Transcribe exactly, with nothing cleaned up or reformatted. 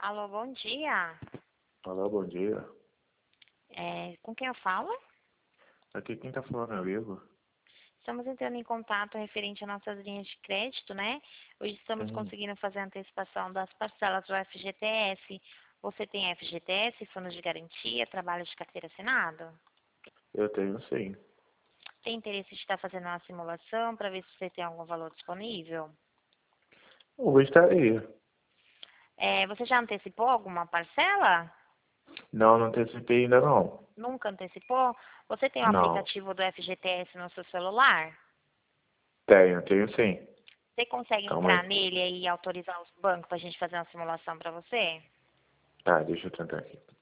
Alô, bom dia. Alô, bom dia. É, com quem eu falo? Aqui quem tá falando é o Igor. Estamos entrando em contato referente às nossas linhas de crédito, né? Hoje estamos Hum, conseguindo fazer a antecipação das parcelas do F G T S. Você tem F G T S, fundo de garantia, trabalho de carteira assinado? eu tenho sim. Tem interesse de estar fazendo uma simulação para ver se você tem algum valor disponível? Eu gostaria. É, você já antecipou alguma parcela? Não, não antecipei ainda não. Nunca antecipou? Você tem o Não. aplicativo do F G T S no seu celular? Tenho, tenho sim. Você consegue Calma entrar aí. nele e autorizar os bancos para a gente fazer uma simulação para você? Tá, deixa eu tentar aqui.